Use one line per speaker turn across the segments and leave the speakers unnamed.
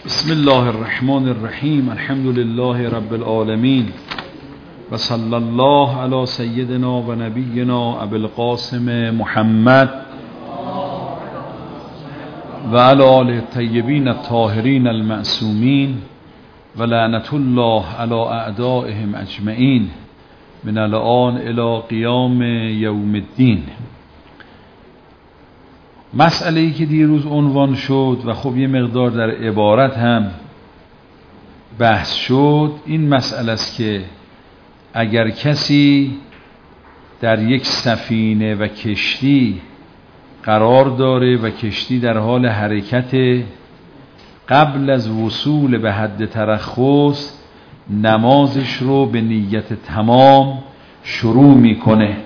بسم الله الرحمن الرحیم. الحمد لله رب العالمین و صلی الله علی سیدنا و نبینا ابی القاسم محمد و علی آله الطیبین الطاهرین المعصومین و لعنت الله علی اعدائهم اجمعین من الآن الی قیام یوم الدین. مسئله‌ای که دیروز عنوان شد و خب یه مقدار در عبارت هم بحث شد، این مسئله است که اگر کسی در یک سفینه و کشتی قرار داره و کشتی در حال حرکت، قبل از وصول به حد ترخص نمازش رو به نیت تمام شروع میکنه،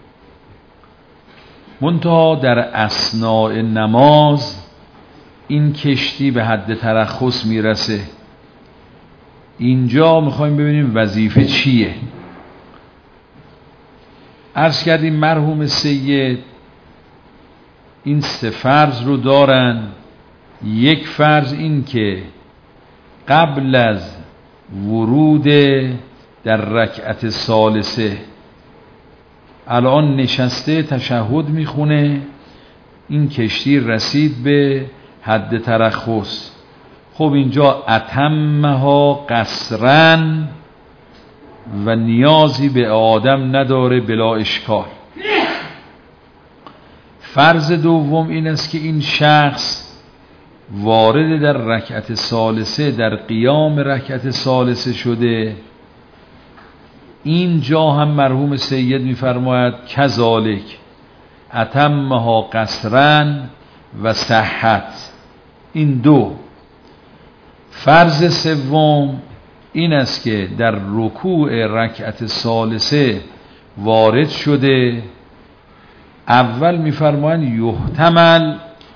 منتها در اثناء نماز این کشتی به حد ترخص میرسه. اینجا میخوایم ببینیم وظیفه چیه. عرض کردیم مرحوم سید این 3 فرض رو دارن. یک فرض این که قبل از ورود در رکعت ثالثه الان نشسته تشهد میخونه، این کشتی رسید به حد ترخص. خب اینجا اتمها قصرن و نیازی به آدم نداره بلا اشکال. فرض دوم این است که این شخص وارد در رکعت ثالثه، در قیام رکعت ثالثه شده. اینجا هم مرحوم سید میفرماید کذالک اتمها قصرن و صحت. این 2. فرض سوم این است که در رکوع رکعت ثالثه وارد شده. اول میفرمایند یحتمل،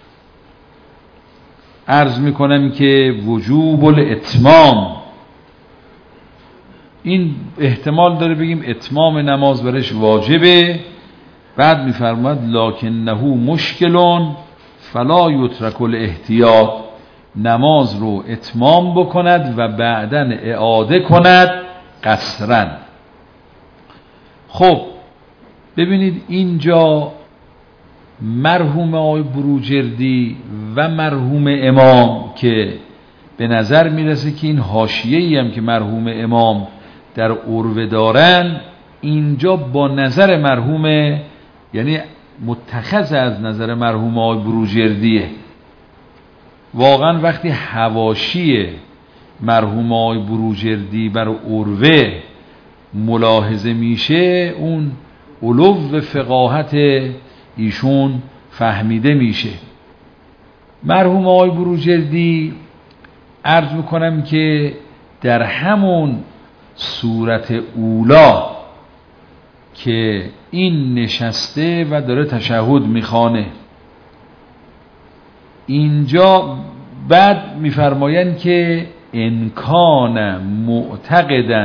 عرض میکنم که وجوب الاتمام، این احتمال داره بگیم اتمام نماز برش واجبه. بعد میفرماید لکنه مشکلون فلا یترک الاحتیاط، نماز رو اتمام بکند و بعداً اعاده کند قصرن. خب ببینید اینجا مرحوم آقای بروجردی و مرحوم امام که به نظر میرسه که این حاشیه‌ای هم که مرحوم امام در عروه دارن، اینجا با نظر مرحوم، یعنی متخذ از نظر مرحوم آقای بروجردیه. واقعا وقتی حواشی مرحوم آقای بروجردی بر عروه ملاحظه میشه، اون علو فقاهت ایشون فهمیده میشه. مرحوم آقای بروجردی عرض میکنم که در همون صورت اولا که این نشسته و داره تشهد میخوانه، اینجا بعد میفرمایند که انکان معتقدا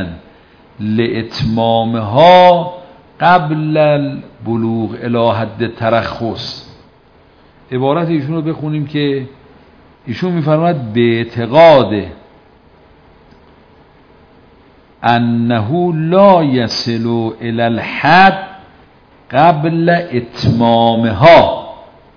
لاتمامها قبل البلوغ الی حد ترخص. عبارت ایشون رو بخونیم که ایشون میفرماید به اعتقاد انه لا یصل الی الحد قبل اتمامها،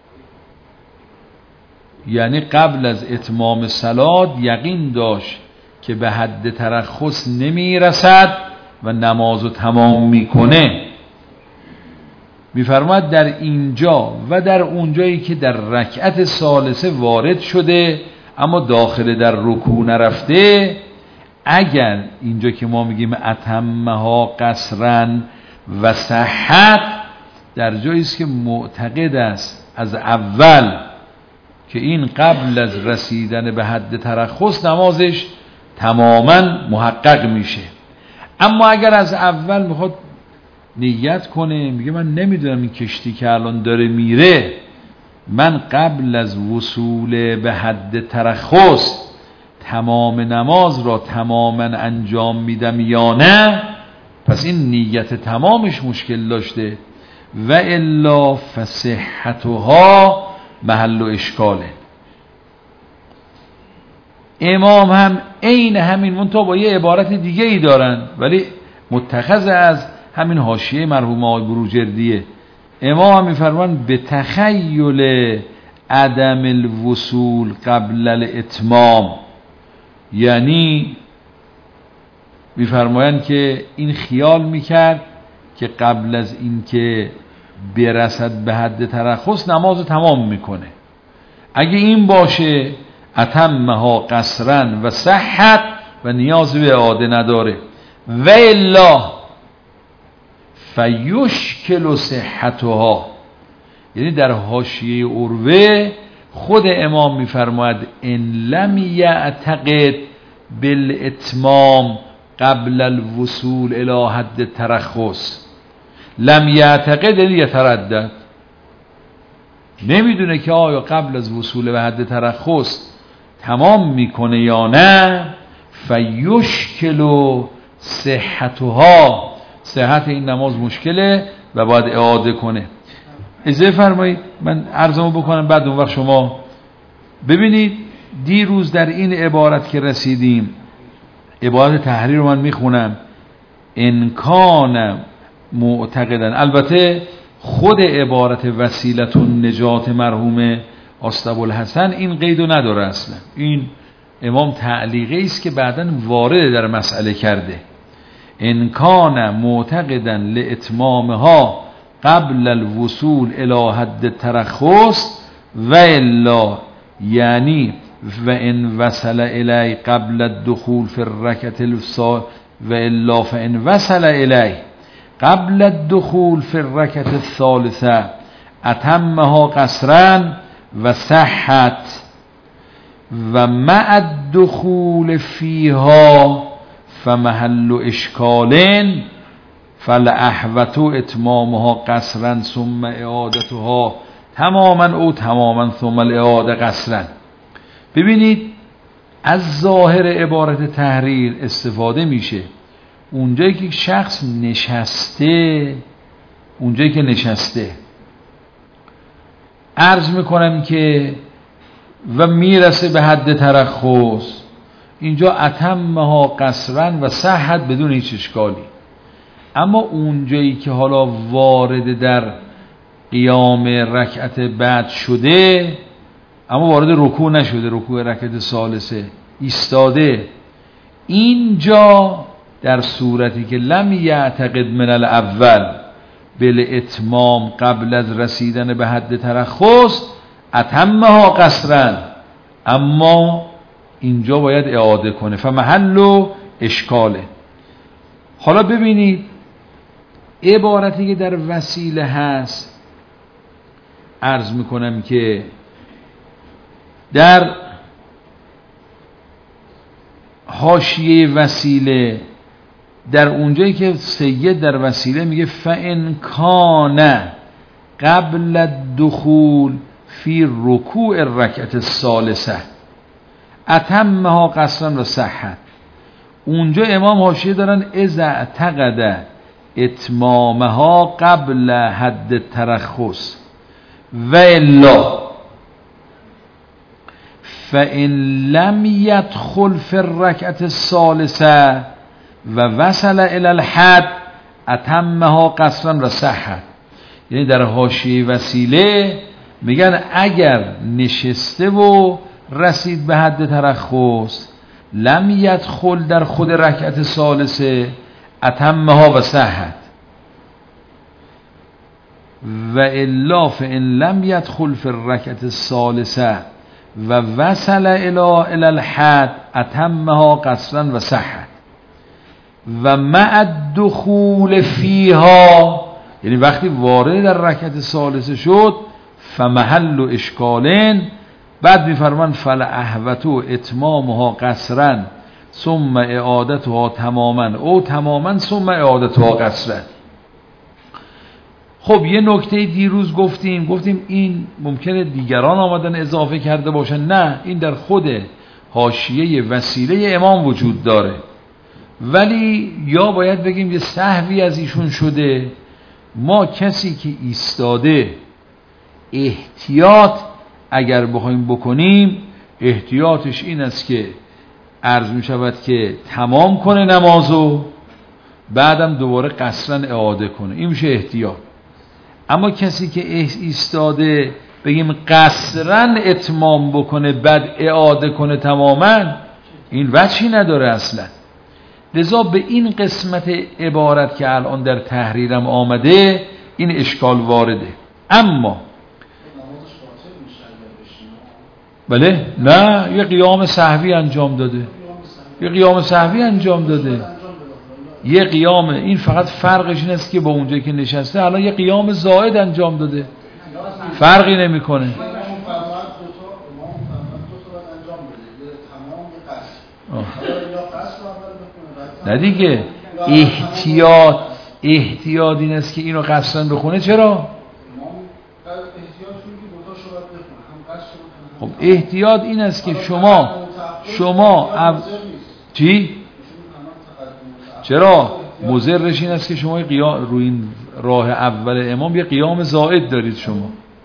یعنی قبل از اتمام صلات یقین داشت که به حد ترخص نمیرسد و نمازو تمام میکنه. میفرماید در اینجا و در اونجایی که در رکعت ثالثه وارد شده اما داخل در رکوع نرفته، اگر اینجا که ما میگیم اتمها قصرن و صحت، در جایی است که معتقد است از اول که این قبل از رسیدن به حد ترخص نمازش تماما محقق میشه. اما اگر از اول میخواد نیت کنه، میگه من نمیدونم این کشتی که الان داره میره، من قبل از وصول به حد ترخص تمام نماز را تماما انجام میدم یا نه، پس این نیت تمامش مشکل داشته و الا فصحتها محل و اشکاله. امام هم عین همین منتها با یه عبارت دیگه ای دارن ولی متخذ از همین حاشیه مرحوم آقای بروجردیه. امام هم میفرمان به تخیل عدم الوصول قبل الاتمام، یعنی میفرمایند که این خیال میکرد که قبل از اینکه برسد به حد ترخص نماز تمام میکنه. اگه این باشه اتمها قصرا و صحت و نیاز به اعاده نداره، و الا فیشکل صحتها، یعنی در حاشیه عروه خود امام میفرماید ان لم یعتقد بالاتمام قبل الوصول الى حد الترخص. لم یعتقد یعنی یتردد، نمیدونه که آیا قبل از وصول به حد ترخص تمام میکنه یا نه. فیشکل صحتها، صحت این نماز مشکله و باید اعاده کنه. اجازه فرمایید من عرضمو بکنم بعد اون وقت شما ببینید. دیروز در این عبارت که رسیدیم، عبارت تحریر رو من میخونم. ان کان معتقدن، البته خود عبارت وسیلت النجات مرحوم آستابوالحسن این قیدو نداره اصلا. این امام تعلیقی است که بعداً وارد در مسئله کرده. ان کان معتقدا لاتمامها قبل الوصول الى حد الترخص و الا، یعنی و ان وصل الی قبل الدخول فی الرکعة الثالثة و الا فان وصل الی قبل الدخول فی الرکعة الثالثة اتمها قصرا و صحت و مع الدخول فیها فمحل اشکال فالاحوط اتمامها قصرا ثم اعادتها تماما او تماما ثم الاعاده قصرا. ببینید از ظاهر عبارت تحریر استفاده میشه اونجایی که شخص نشسته، اونجایی که نشسته عرض میکنم که و میرسه به حد ترخص، اینجا اتمها قصرا و صحت بدون هیچ اشکالی. اما اونجایی که حالا وارد در قیام رکعت بعد شده اما وارد رکوع نشده، رکوع رکعت ثالثه ایستاده، اینجا در صورتی که لم یعتقد من الاول بالاتمام قبل از رسیدن به حد ترخص اتمها قصرا، اما اینجا باید اعاده کنه. فمحل اشکاله. حالا ببینید عبارتی که در وسیله هست، عرض میکنم که در حاشیه وسیله در اونجایی که سید در وسیله میگه فان کان قبل الدخول فی رکوع الرکعة الثالثة اتمها قصرا و صحت، اونجا امام حاشیه دارن اذا اعتقد اتمامها قبل حد الترخص و الا فان لم يدخل في الركعة الثالثة و وصل الى الحد اتمها قصرا و صحت. یعنی در حاشیه وسیله میگن اگر نشسته و رسید به حد ترخص لم يدخل در خود رکعت ثالثه اتمها و صحت و الا فان لم يدخل في الركعة الثالثة و وصل الى الحد اتمها قصرا و صحت و مع الدخول فیها، یعنی وقتی وارد در رکعت ثالثه شد فمحل اشکالین، بعد میفرمان فالاحوط اتمامها قصرا ثم اعادتها تماما او تماما ثم اعادتها قصرا. خب یه نکته دیروز گفتیم این ممکنه دیگران آمدن اضافه کرده باشن، نه، این در خود حاشیه وسیله امام وجود داره، ولی یا باید بگیم یه سهوی از ایشون شده. ما کسی که ایستاده احتیاط اگر بخوایم بکنیم، احتیاطش این است که عرض می شود که تمام کنه نمازو، بعدم دوباره قصرا اعاده کنه. این میشه احتیاط. اما کسی که ایستاده بگیم قصرا اتمام بکنه بعد اعاده کنه تماما، این وجهی نداره اصلا. لذا به این قسمت عبارت که الان در تحریرم آمده این اشکال وارده. اما بله، نه، یه قیام سهوی انجام داده، یه قیام سهوی انجام داده، یه قیام، این فقط فرقش این است که با اونجایی که نشسته الان یه قیام زائد انجام داده، فرقی نمیکنه. نه دیگه، احتیاط این است که اینو قصدن بخونه. چرا؟ خب احتیاط این است که شما چی؟ چرا؟ مضرش این است که شما روی این راه اول امام یه قیام زائد دارید. شما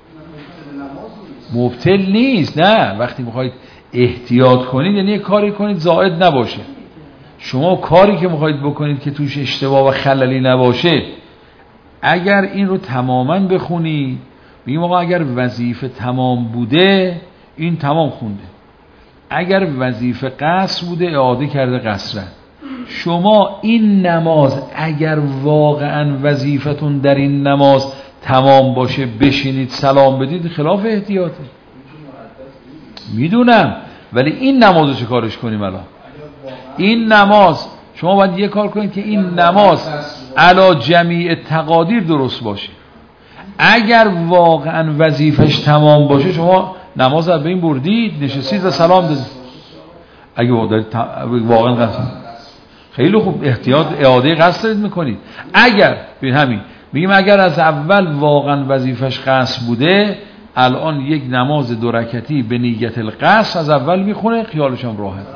مبطل نیست، نه، وقتی میخواید احتیاط کنید یعنی یه کاری کنید زائد نباشه. شما کاری که میخواید بکنید که توش اشتباه و خللی نباشه، اگر این رو تماما بخونید، بگیم آقا اگر وظیفه تمام بوده این تمام خونده، اگر وظیفه قصر بوده اعاده کرده قصرا. شما این نماز اگر واقعا وظیفتون در این نماز تمام باشه بشینید سلام بدید، خلاف احتیاطه. میدونم، ولی این نمازو چه کارش کنیم الان؟ این نماز شما باید یه کار کنید که این نماز علی جمیع تقادیر درست باشه. اگر واقعا وظیفش تمام باشه شما نماز رو به این بردید، نشستید و سلام دادید. اگه واقعا قصد، خیلی خوب، احتیاط اعاده قصد دارید میکنید. اگر بگیم اگر از اول واقعا وظیفش قصد بوده، الان یک نماز 2 رکعتی به نیت القصد از اول میخونه، خیالش هم راحت.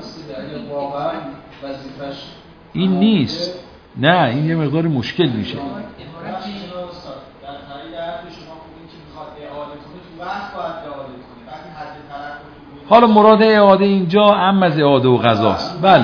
این نیست، نه، این یه مقدار مشکل میشه. حالا مراد اعاده اینجا هم از اعاده و قضاست. بله،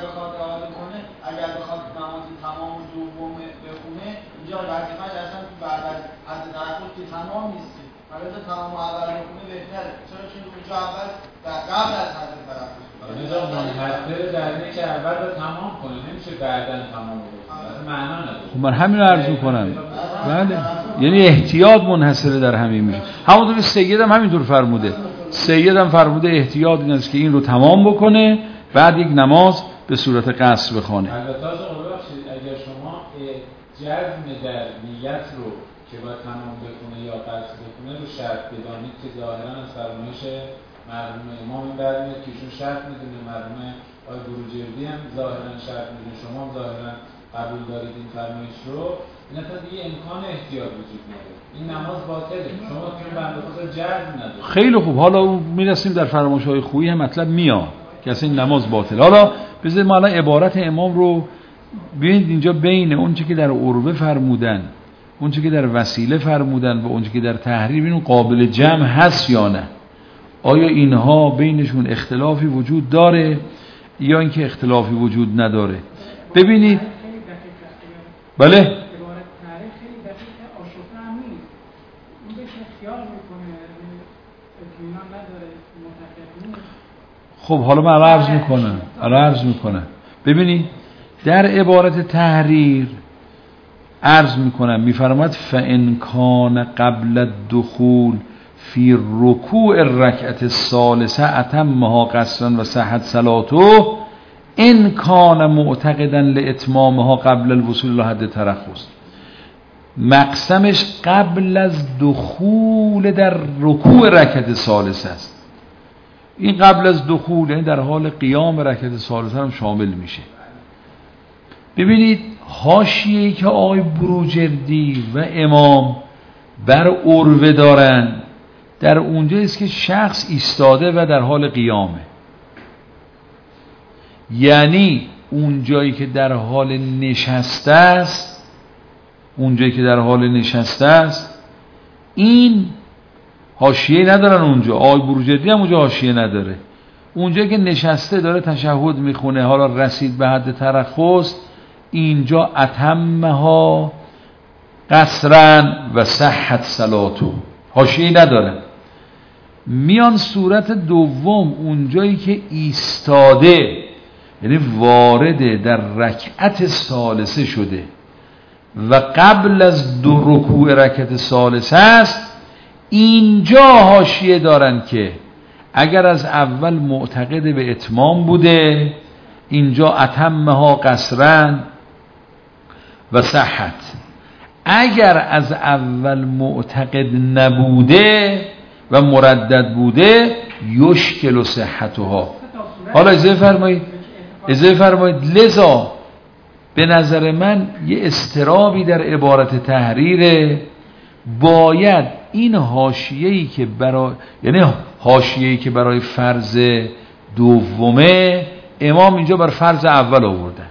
من همین رو عرض میکنم. بله، یعنی احتیاط منحصره در همین میشه. همونطور سید هم همینطور فرموده. سید هم فرموده احتیاط این است که این رو تمام بکنه، بعد یک نماز به صورت قصر بخونه.
البته اگر شما جزم در نیت رو که باید تمام بکنه یا قصر بکنه رو شرط بدانید که ظاهرا از فرمایش مرحوم امام برمیاد که ایشون شرط میدونه، مرحوم آقای بروجردی هم ظاهرا شرط میدونه، شما هم ظاهرا قبول دارید این فرمایش رو، این اصلا دیگه امکان احتیاط وجود نداره، این نماز باطله، شما که بنده خدا جزم نداره.
خیلی خوب، حالا میرسیم در فرمایش‌های خویی هم مطلب میاد که اصلا این نماز باطله. حالا بذارید ما الان عبارت امام رو ببینید، اینجا بین اون چیزی که در عروه فرمودن، اون چیزی که در وسیله فرمودن و اون چیزی که در تحریر، این قابل جمع هست یا نه؟ آیا اینها بینشون اختلافی وجود داره یا اینکه اختلافی وجود نداره؟ ببینید، بله، خب حالا من عرض میکنم. ببینید در عبارت تحریر عرض میکنم، میفرماد فَإِنْ كَانَ قبل الدخول فی رکوع الرکعة الثالثة اتمها قصرا و صحت صلاته ان کان معتقدا لاتمامها قبل الوصول الى حد ترخص. مقسمش قبل از دخول در رکوع رکعت ثالثه است. این قبل از دخول یعنی در حال قیام رکعت ثالثه هم شامل میشه. ببینید حاشیه‌ای که آقای بروجردی و امام بر عروه دارن، در اونجا است که شخص ایستاده و در حال قیامه، یعنی اون جایی که در حال نشسته است، این حاشیه ندارن اونجا. آقای بروجردی هم اونجا حاشیه نداره. اونجا که نشسته داره تشهد میخونه، حالا رسید به حد ترخص، اینجا اتمها قصرا و صحت صلاتو، حاشیه‌ای نداره. میان صورت دوم، اونجایی که ایستاده، یعنی وارد در رکعت ثالثه شده و قبل از 2 رکوع رکعت ثالثه است، اینجا حاشیه دارن که اگر از اول معتقد به اتمام بوده، اینجا اتمها قصرا و صحت. اگر از اول معتقد نبوده و مردد بوده، یشکل و صحتها. حالا اجازه فرمایید لذا به نظر من یه اضطرابی در عبارت تحریره. باید این حاشیه‌ای که برای فرض دومه، امام اینجا بر فرض اول آوردن.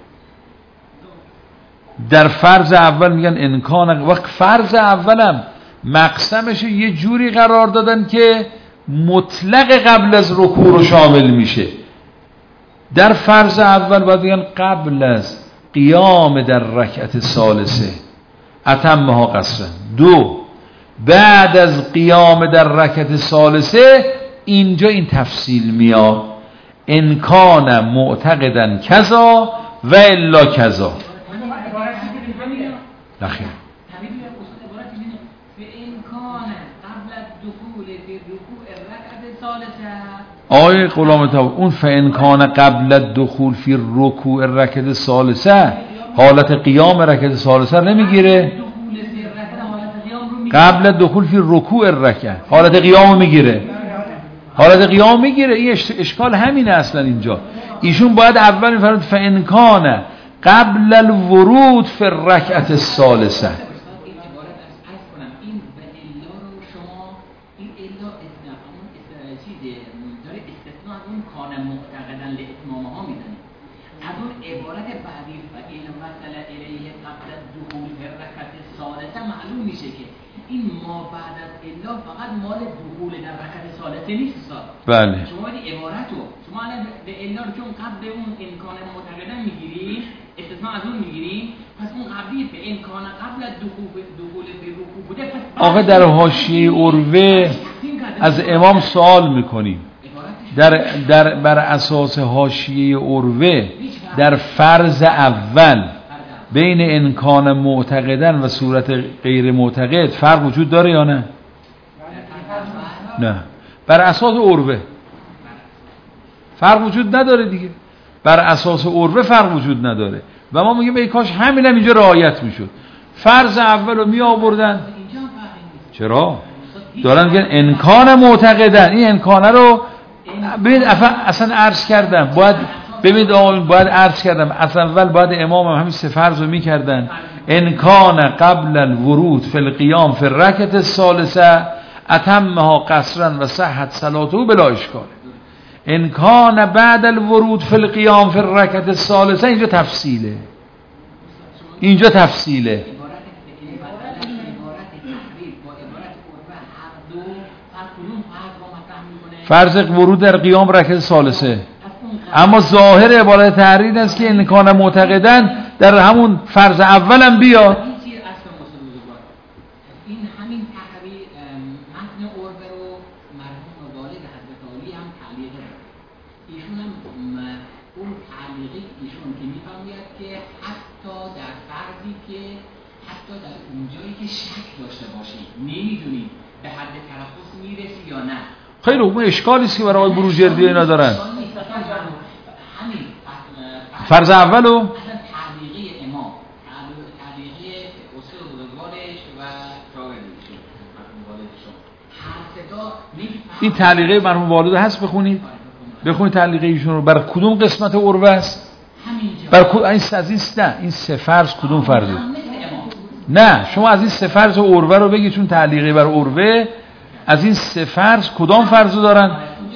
در فرض اول میگن انکان، وقت فرض اولم مقسمش یه جوری قرار دادن که مطلق قبل از رکوع رو شامل میشه. در فرض اول باید بگن قبل از قیام در رکعت ثالثه اتمها قصرا. 2 بعد از قیام در رکعت ثالثه، اینجا این تفصیل میاد، انکان معتقدن کذا و الا کذا. نخیر آیه غلام تاب، اون فإن کان قبل الدخول فی الرکوع رکعت ثالثه، حالت قیام رکعت ثالثه نمیگیره؟ قبل الدخول فی الرکوع رکعت حالت قیام میگیره، حالت قیام میگیره. این اشکال همینه اصلا. اینجا ایشون باید اول میفرماد فإن کان قبل الورود فی الرکعت الثالثه. بله.
شما این عبارتو شما الان به الا رو چون قبل اون امکان معتقدن میگیری، استثناء از اون میگیری، پس اون قبلی به امکان قبل از دخول به رکوع بوده. پس
آقا در حاشیه عروه از امام سوال میکنیم، بر اساس حاشیه عروه در فرض اول بین امکان معتقدن و صورت غیر معتقد فرق وجود داره یا نه؟ نه. بر اساس عروه فرق وجود نداره دیگه. بر اساس عروه فرق وجود نداره و ما میگیم ای کاش همینم اینجا رعایت میشد. فرض اول رو می آوردن. چرا؟ دارن میگن امکان معتقدن. این امکانه رو ببینید اصلا عرض کردم، باید ببینید آقایون، باید عرض کردم اصلا اول باید امام هم همین 3 فرض رو میکردن. امکان قبل الورود فی القیام فی الرکعت الثالثه اتمها قصرا و صحت صلاته بلا اشکال. امکان بعد الورود فی القیام فی الرکعت الثالثه اینجا تفصیله. فرض ورود در قیام رکعت ثالثه، اما ظاهر عبارت تحریر است که امکان معتقدن در همون فرض اولم بیاد. خیلی اون اشکالی است که برای آقای بروجردی اینا دارن. فرض اولو
تعلیقی امام، تعلیقی اصول بزرگوارش و شاگردش،
این تعلیقه مرحوم والد هست، بخونید تعلیقه ایشون رو. بر کدوم قسمت عروه است؟ این 3 فرض کدوم فرضه؟ نه شما از این 3 فرض عروه رو بگید، چون تعلیقه بر عروه از این 3 فرض کدام فرض رو دارن؟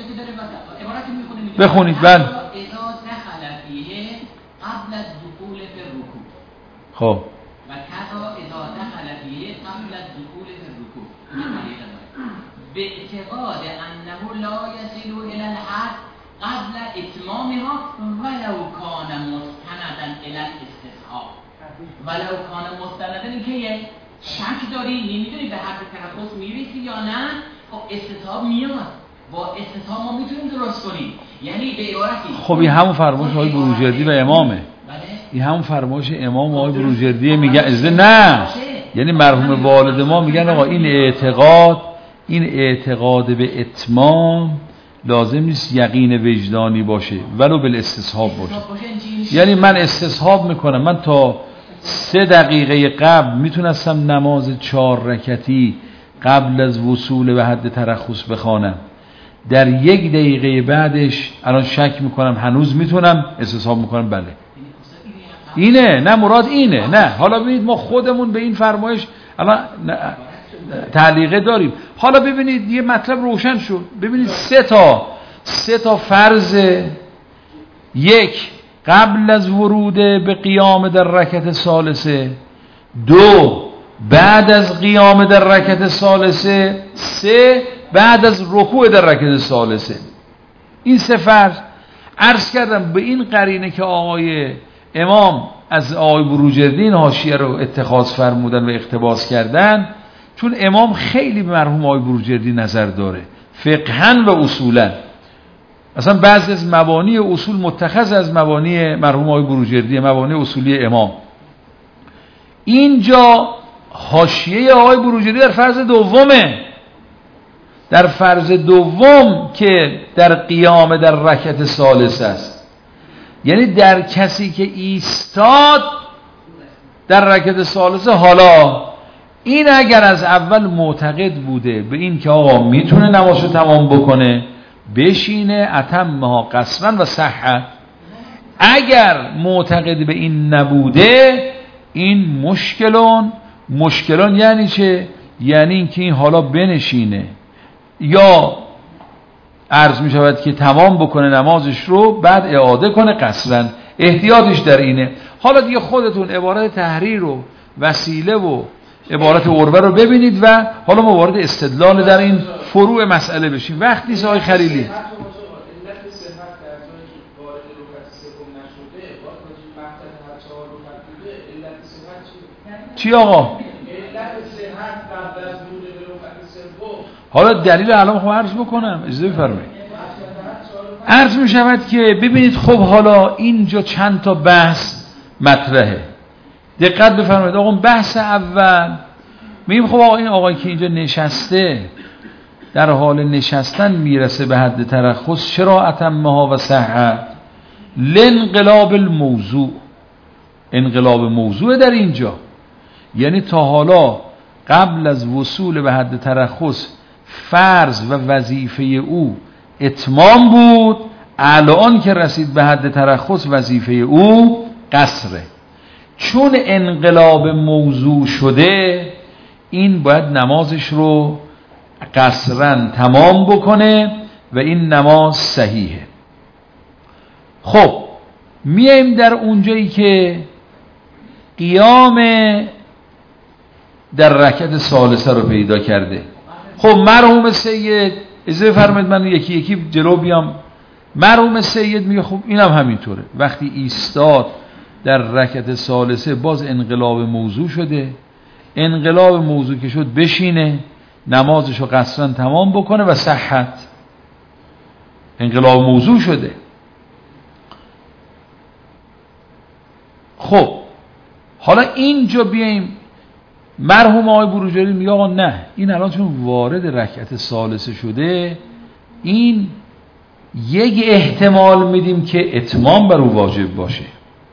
بخونید. بله. خب
و کذا اذا دخل فیه قبل الدخول فی الرکوع، به اعتقاد انه لا یصل الى الحد قبل اتمامها ولو کان مستندن الی الاستصحاب. ولو کان مستندن این که شک داری نمیدونی به حد ترخص میرسی یا نه، خب استصحاب میاد، با استصحاب ما میتونیم درست کنیم. یعنی به عبارتی
خب این همون فرمایش آقای بروجردی و امامه. این همون فرمایش امام و آقای بروجردی میگه نه، یعنی مرحوم والد ما میگن آقا این اعتقاد به اتمام لازم نیست یقین وجدانی باشه ولو بالاستصحاب باشه. یعنی من استصحاب میکنم، من تا 3 دقیقه قبل میتونستم نماز 4 رکعتی قبل از وصول به حد ترخص بخوانم، در 1 دقیقه بعدش الان شک میکنم هنوز میتونم، استصحاب میکنم بله اینه، نه مراد اینه. نه حالا ببینید ما خودمون به این فرمایش الان تعلیقه داریم. حالا ببینید یه مطلب روشن شد. ببینید 3 تا فرض: 1 قبل از ورود به قیام در رکعت ثالثه، 2 بعد از قیام در رکعت ثالثه، 3 بعد از رکوع در رکعت ثالثه. این 3 فرض عرض کردم به این قرینه که آقای امام از آقای بروجردی این حاشیه رو اتخاذ فرمودن و اقتباس کردن، چون امام خیلی به مرحوم آقای بروجردی نظر داره فقهاً و اصولاً. اصلا بعضی از مبانی اصول متخذ از مبانی مرحوم آقای بروجردی، مبانی اصولی امام. اینجا حاشیه آقای بروجردی در فرض دومه، در فرض دوم که در قیام در رکعت ثالث است، یعنی در کسی که ایستاد در رکعت ثالثه. حالا این اگر از اول معتقد بوده به این که آقا میتونه نمازشو تمام بکنه، بشینه اتمها قصرا و صحت. اگر معتقد به این نبوده، این مشکلون یعنی چه؟ یعنی اینکه این حالا بنشینه یا عرض می شود که تمام بکنه نمازش رو، بعد اعاده کنه قصرا. احتیاطش در اینه. حالا دیگه خودتون عبارت تحریر و وسیله و عبارت عروه رو ببینید و حالا ما وارد استدلال در این فروع مسئله بشیم. وقتی آقای خلیلی چی آقا؟ حالا دلیل الان خب عرض بکنم، اجازه بفرمایید. عرض می شود که ببینید خب حالا اینجا چند تا بحث مطرحه. دقت بفرمایید. آقا بحث اول میگیم خب آقا این آقایی که اینجا نشسته در حال نشستن میرسه به حد ترخص، چرا اتمها و صحت؟ لانقلاب الموضوع، انقلاب موضوع در اینجا. یعنی تا حالا قبل از وصول به حد ترخص فرض و وظیفه او اتمام بود، الان که رسید به حد ترخص وظیفه او قصره. چون انقلاب موضوع شده، این باید نمازش رو قصرا تمام بکنه و این نماز صحیحه. خب میایم در اونجایی که قیام در رکعت ثالثه رو پیدا کرده. خب مرحوم سید، اجازه فرمایید من یکی یکی جلو بیام. مرحوم سید میگه خب اینم همینطوره، وقتی ایستاد در رکعت ثالثه باز انقلاب موضوع شده، انقلاب موضوع که شد بشینه نمازشو قصرا تمام بکنه و صحت. انقلاب موضوع شده. خب حالا اینجا بیایم مرحوم آقای بروجردی میگه آقا نه، این الان چون وارد رکعت ثالثه شده، این یک احتمال میدیم که اتمام بر او واجب باشه.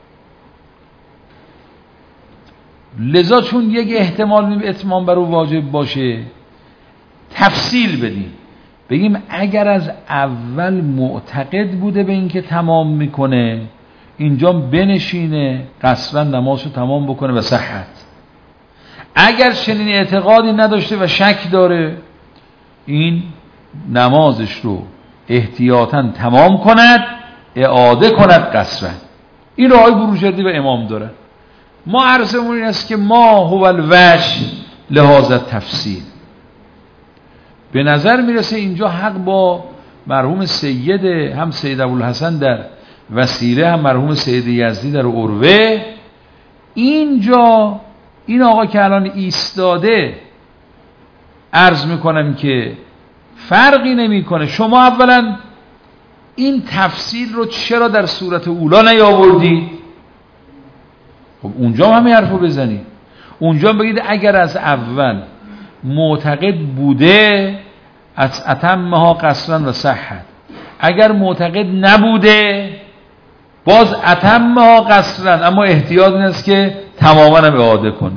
لذا چون یک احتمال میدیم اتمام بر او واجب باشه، تفصیل بدیم، بگیم اگر از اول معتقد بوده به این که تمام میکنه، اینجا بنشینه قصرا نمازشو تمام بکنه و صحت. اگر چنین اعتقادی نداشته و شک داره، این نمازش رو احتیاطاً تمام کند، اعاده کند قصرا. این رو آقای بروجردی و امام داره. ما عرضمون این است که ما هو الوجه لهذا تفسیر. به نظر میرسه اینجا حق با مرحوم سیده، هم سید ابوالحسن در وسیله، هم مرحوم سید یزدی در عروه. اینجا این آقا که الان ایستاده عرض میکنم که فرقی نمیکنه. شما اولا این تفصیل رو چرا در صورت اولا نیاوردید؟ خب اونجا همین حرفو بزنید. اونجا بگید اگر از اول معتقد بوده از اتمها قصرا و صحت، اگر معتقد نبوده باز اتمها قصرا، اما احتیاط این است که تماما هم اعاده کنه.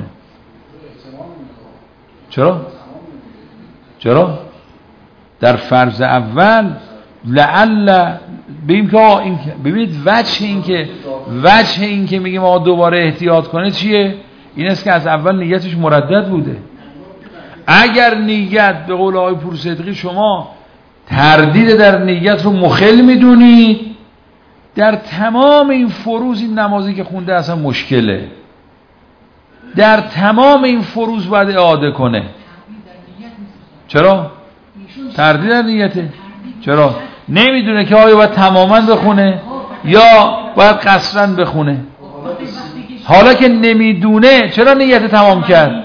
چرا؟ در فرض اول لعل ببینیم که ببینید وجه این که میگیم آقا دوباره احتیاط کنه چیه؟ این است که از اول نیتش مردد بوده. اگر نیت به قول آقای پورصدقی شما تردید در نیت رو مخل میدونید، در تمام این فروض این نمازی که خونده اصلا مشکله. در تمام این فروض باید اعاده کنه. چرا؟ تردید در نیته. چرا؟ نمیدونه که آیا باید تماما بخونه یا باید قصرا بخونه. حالا که نمیدونه چرا نیت تمام کرد؟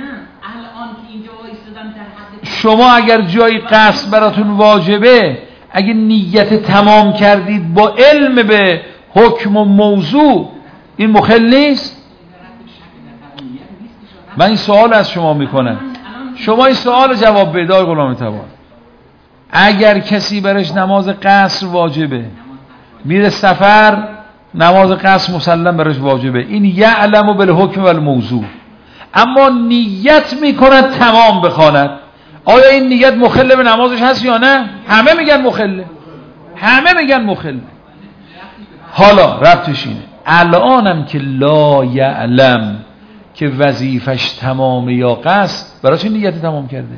شما اگر جایی قصر براتون واجبه، اگه نیت تمام کردید با علم به حکم و موضوع، این مخل نیست؟ من این سوال از شما میکنم، شما این سوال جواب بده. آقای غلام طباطبایی، اگر کسی برش نماز قصر واجبه، میره سفر، نماز قصر مسلم برش واجبه، این یعلم بالحکم و الموضوع، اما نیت میکند تمام بخواند، آیا این نیت مخل به نمازش هست یا نه؟ همه میگن مخله. حالا ربطش اینه الانم که لا یعلم که وظیفش تمام یا قصد، برای چه نیت تمام کرده؟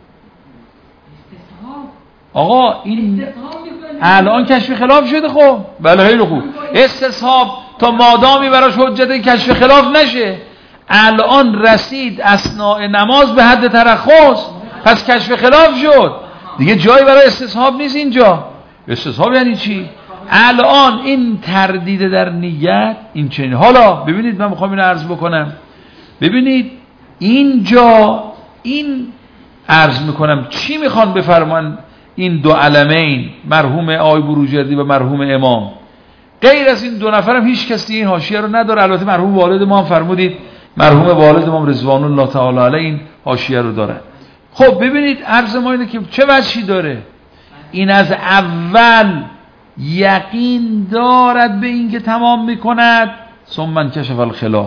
آقا این الان کشف خلاف شده. خب بله خیلی خوب، استصحاب تا مادامی براش حجت کشف خلاف نشه. الان رسید اثناء نماز به حد ترخص، پس کشف خلاف شد دیگه، جایی برای استصحاب نیست. اینجا استصحاب یعنی چی؟ الان این تردید در نیت این چنین. حالا ببینید من میخوام اینو عرض بکنم. ببینید اینجا این عرض میکنم چی میخوان بفرمان این دو علمین، مرحوم آقای بروجردی و مرحوم امام. غیر از این دو نفرم هیچ کسی این حاشیه رو نداره. البته مرحوم والد ما هم فرمودید، مرحوم والد ما رضوان الله تعالی علیه این حاشیه رو داره. خب ببینید عرض ما اینه که چه وجهی داره. این از اول یقین دارد به این که تمام میکند، ثم انکشف الخلاف.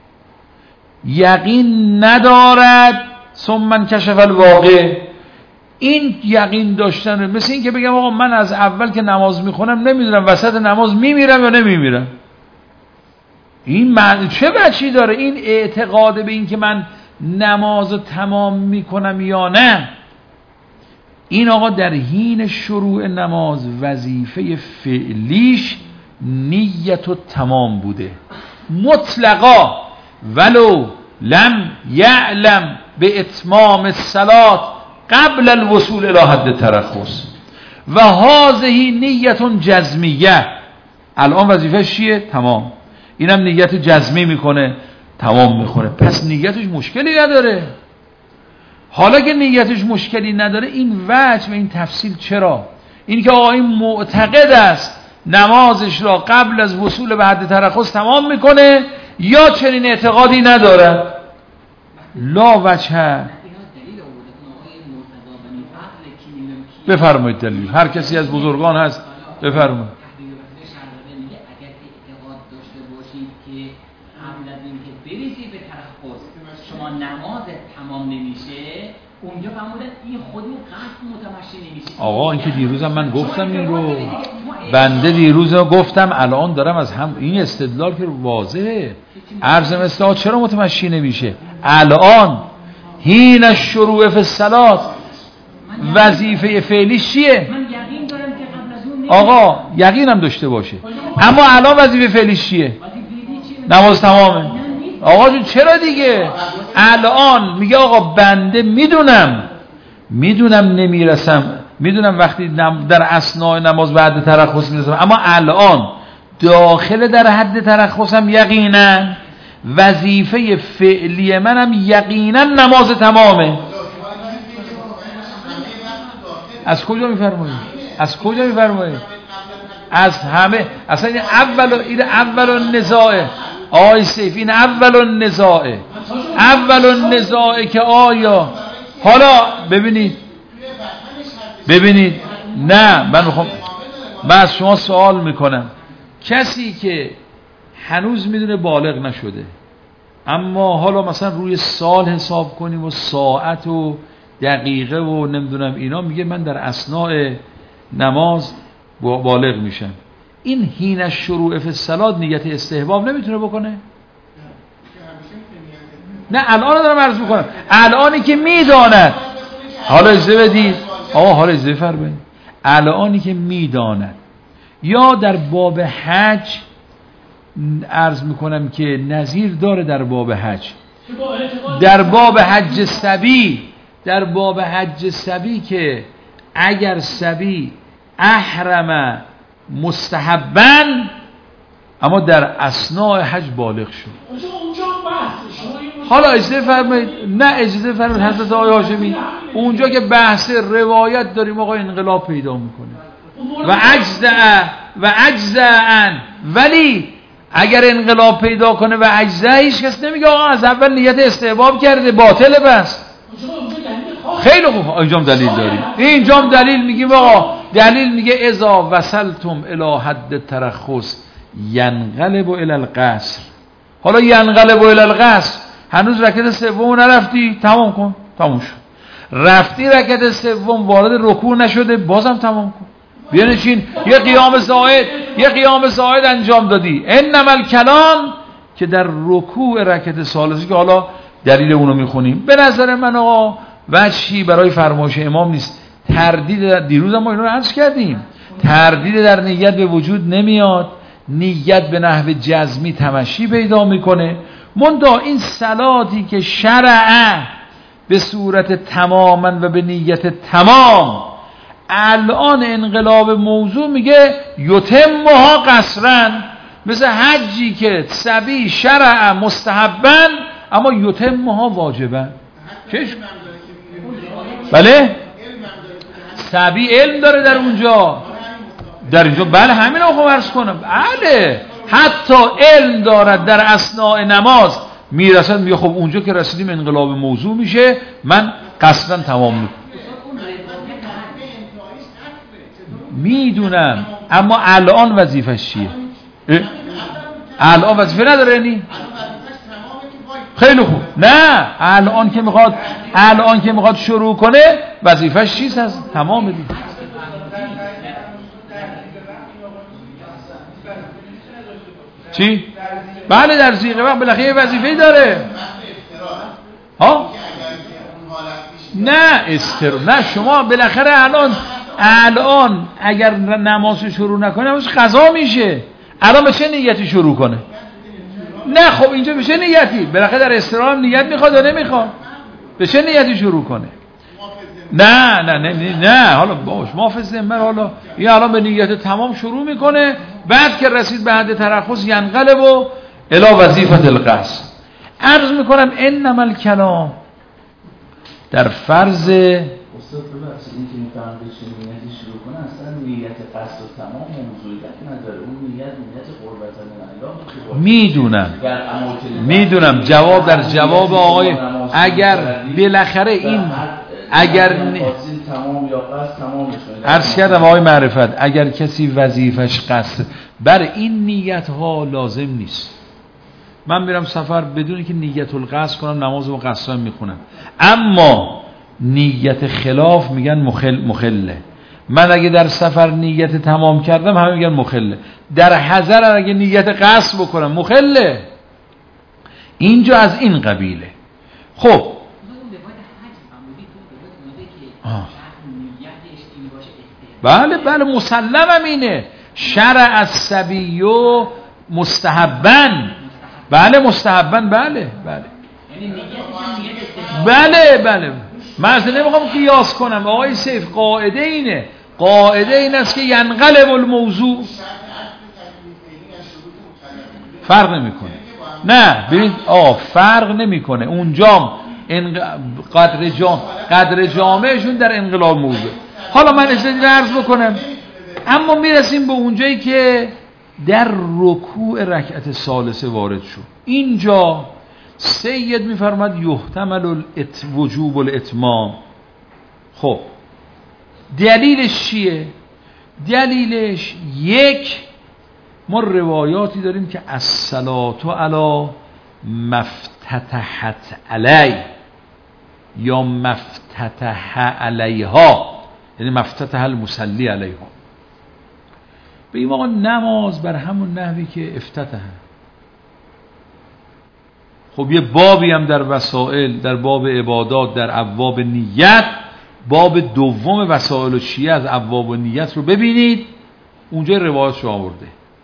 یقین ندارد، ثم انکشف الواقع. این یقین داشتن مثل این که بگم آقا من از اول که نماز میخونم نمیدونم وسط نماز میمیرم یا نمیمیرم. این چه وجهی داره؟ این اعتقاد به این که من نماز تمام میکنم یا نه. این آقا در حین شروع نماز وظیفه فعلیش نیت و تمام بوده مطلقا، ولو لم یعلم به اتمام الصلاة قبل الوصول الى حد ترخص و هذه نیت جزمیه. الان وظیفه چیه؟ تمام. اینم نیت جزمی میکنه، تمام میخونه، پس نیتش مشکلی نداره. حالا که نیتش مشکلی نداره، این وجه و این تفصیل چرا؟ این که آقا این معتقد است نمازش را قبل از وصول به حد ترخص تمام میکنه یا چنین اعتقادی نداره؟ لا وجه. بفرمایید دلیل. هر کسی از بزرگان هست بفرمایید.
نماز تمام نمیشه اونجا فرمودن این خودی قصد متمشی نمیشه.
آقا این که دیروزم من گفتم این رو، بنده دیروز گفتم، الان دارم از هم این استدلال که واضحه. عرض مثلا چرا متمشی نمیشه؟ الان حین شروع فی الصلاة وظیفه فعلی چیه؟
من یقین دارم که قبل از اون
آقا یقینم داشته باشه، اما الان وظیفه فعلی چیه؟ نماز تمامه. آقا جون چرا دیگه؟ الان میگه آقا بنده میدونم نمیرسم میدونم وقتی در اثناء نماز به حد ترخص میرسم، اما الان داخل در حد ترخصم یقینا وظیفه فعلی منم یقینا نماز تمامه. از کجا میفرمایید؟ از کجا میفرمایید؟ از همه. اصلا این اول النزاعه آقای سیف، این اول النزاعه که آیا حالا ببینید نه من از شما سوال میکنم، کسی که هنوز میدونه بالغ نشده اما حالا مثلا روی سال حساب کنیم و ساعت و دقیقه و نمیدونم اینا، میگه من در اثناء نماز بالغ میشم، این حین شروع فی الصلاة نیت استحباب نمیتونه بکنه؟ نه الان دارم عرض میکنم، الانی که میداند، حالا اجازه بدید آقا، حالا اجازه فرمایید، الانی که میداند یا در باب حج عرض میکنم که نظیر داره در باب حج، در باب حج صبی که اگر صبی احرم مستحباً اما در اثناء حج بالغ شد، حالا اجازه فرمایید، نه اجازه فرمایید حضرت آقای هاشمی، اونجا که بحث روایت داریم آقا انقلاب پیدا میکنه و اجزاء، ولی اگر انقلاب پیدا کنه و اجزاء، هیچ کس نمیگه آقا از اول نیت استحباب کرده باطله. بس خیلی خوب، اینجام دلیل داریم، اینجام دلیل میگیم آقا، دلیل میگه اذا وصلتم الی حد ترخص ینقلب الی القصر. حالا ینقلب الی القصر، هنوز رکعت سوم نرفتی، تمام کن، تمام شد. رفتی رکعت سوم وارد رکوع نشده، بازم تمام کن، بیا نشین، یه قیام زائد انجام دادی. انما الکلام که در رکوع رکعت ثالثه که حالا دلیل اونو میخونیم، به نظر من آقا وجهی برای فرمایش امام نیست. تردید دیروز ما اینو عرض کردیم، تردید در نیت به وجود نمیاد، نیت به نحو جزمی تمشی پیدا میکنه. منتها این صلاتی که شرعه به صورت تماما و به نیت تمام، الان انقلاب موضوع میگه یتمها قصرا، مثل حجی که صبی شرع مستحبا اما یتمها واجبا. چش؟ بله؟ صبی علم داره در اونجا، در اینجا بله همین رو عرض کنم، بله حتی علم دارد در اثناء نماز میرسد، میگه خب اونجا که رسیدیم انقلاب موضوع میشه، من قصدا تمام میکنم. میدونم اما الان وظیفش چیه؟ الان وظیفه نداره یعنی؟ خیلی خوب، نه الان که میخواد شروع کنه وظیفش چیست؟ هست تمام بدید. چی؟ بله در زیغه وقت بالاخره یه وظیفه‌ای داره. ها؟ نه شما بالاخره الان اگر نماز شروع نکنه نماز قضا میشه. الان به چه نیتی شروع کنه؟ نه خب اینجا به چه نیتی؟ بالاخره در استراحت نیت میخواد یا نمیخواد؟ به چه نیتی شروع کنه؟ نه حالا باش محافظ ذمه، حالا این الان به نیت تمام شروع میکنه، بعد که رسید به حد ترخص ینقلب و الی وظیفه القصد. عرض میکنم انما الکلام در فرض
استاد ببخشید این که میفهم به چه نیتی شروع کنه، اصلا نیت قصد و تمام موضوعیت نداره، اون نیت قربت الله.
میدونم جواب در جواب آقای، اگر بالاخره این
تمام یا قصد تمام بشه،
عرض کردم آقای معرفت، اگر کسی وظیفش قصد، برای این نیت ها لازم نیست. من میرم سفر بدون که نیت القصد کنم نمازمو قصدا میخونم، اما نیت خلاف میگن مخله. من اگه در سفر نیت تمام کردم همه میگن مخله، در حضر اگه نیت قصد بکنم مخله. اینجا از این قبیله. خب بله مسلم اینه، شرع الصبی مستحبا، بله مستحبا، بله من اصلا نمیخوام قیاس کنم آقای سیف، قاعده اینه، قاعده این است که ینقلب الموضوع، فرق نمیکنه. نه ببینید فرق نمیکنه اونجا قدر جامعشون در انقلاب موضوع. حالا من اجازه عرض بکنم، اما میرسیم به اونجایی که در رکوع رکعت ثالثه وارد شد. اینجا سید میفرماد یحتمل وجوب الاتمام. خب دلیلش چیه؟ دلیلش یک، ما روایاتی داریم که الصلاة علی مفتتحت علی یا مفتتح علیها، یعنی مفتتح المصلی علیها. بگیم آقا نماز بر همون نحوی که افتتح. خب یه بابی هم در وسائل، در باب عبادات، در ابواب نیت، باب دوم وسائل و شیعه از ابواب و نیت رو ببینید، اونجا روایاتش رو آورده.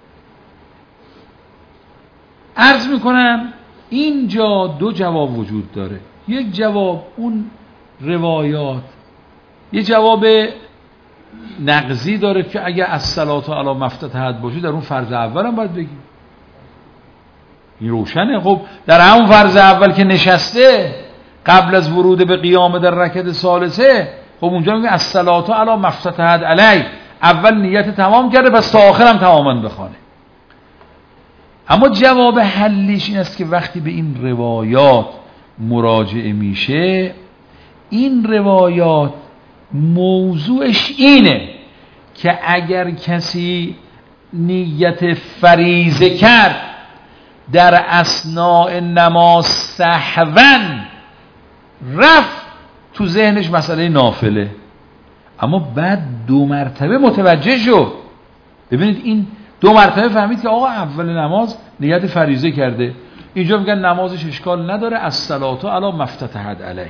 عرض میکنم اینجا دو جواب وجود داره. یک جواب اون روایات، یه جواب نقضی داره که اگه الصلاة علی مفتتحت باشه در اون فرض اول هم باید بگیم، این روشنه. خب در همون فرض اول که نشسته قبل از ورود به قیام در رکعت ثالثه، خب اونجا میگه الصلاة علی مفتتحت علی، اول نیت تمام کرده پس تا آخر هم تماما بخونه. اما جواب حلیش این است که وقتی به این روایات مراجعه میشه، این روایات موضوعش اینه که اگر کسی نیت فریضه کرد در اثناء نماز سهوا، رفت تو ذهنش مسئله نافله، اما بعد 2 مرتبه متوجه شد. ببینید این 2 مرتبه فهمید که آقا اول نماز نیت فریضه کرده، اینجا میگن نمازش اشکال نداره، الصلاة علی مفتتحت علیه.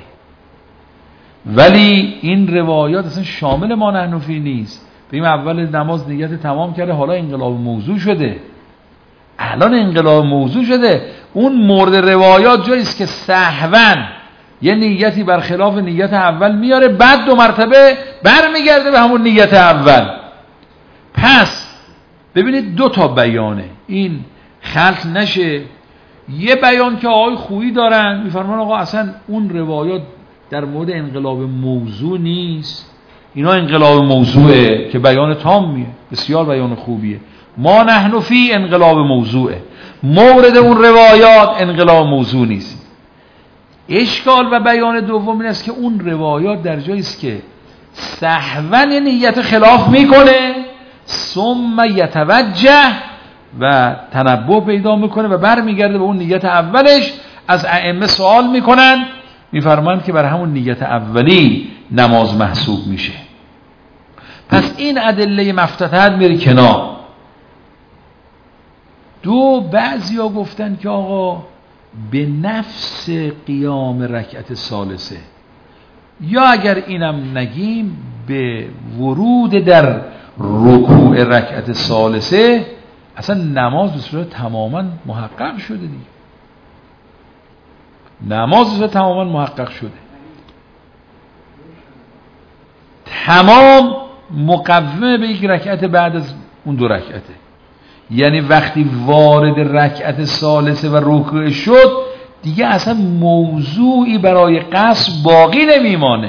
ولی این روایات اصلا شامل ما نحن فیه نیست. ببین اول نماز نیت تمام کرده، حالا انقلاب موضوع شده، الان انقلاب موضوع شده. اون مورد روایات جاییست که سهوا یه نیتی برخلاف نیت اول میاره، بعد 2 مرتبه برمیگرده به همون نیت اول. پس ببینید 2 تا بیانه، این خلط نشه. یه بیان که آقای خویی دارن میفرمان آقا اصلا اون روایات در مورد انقلاب موضوع نیست، اینا انقلاب موضوعه که بیان تامیه، بسیار بیان خوبیه. ما نحن فی انقلاب موضوعه، مورد اون روایات انقلاب موضوع نیست. اشکال و بیان دوم این است که اون روایات در جایی است که سهوا نیت خلاف میکنه، ثم یتوجه و تنبه پیدا میکنه و برمیگرده به اون نیت اولش. از ائمه سوال میکنن، میفرمایند که بر همون نیت اولی نماز محسوب میشه. پس این ادله مفتتحت میره کنار. 2 بعضیا گفتن که آقا به نفس قیام رکعت ثالثه، یا اگر اینم نگیم به ورود در رکوع رکعت ثالثه، اصلا نماز به صورت تماما محقق شده دیگه، نماز به صورت تماما محقق شده، تمام مقومه به یک رکعت بعد از اون 2 رکعته. یعنی وقتی وارد رکعت ثالثه و رکوع شد دیگه اصلا موضوعی برای قصر باقی نمیمانه.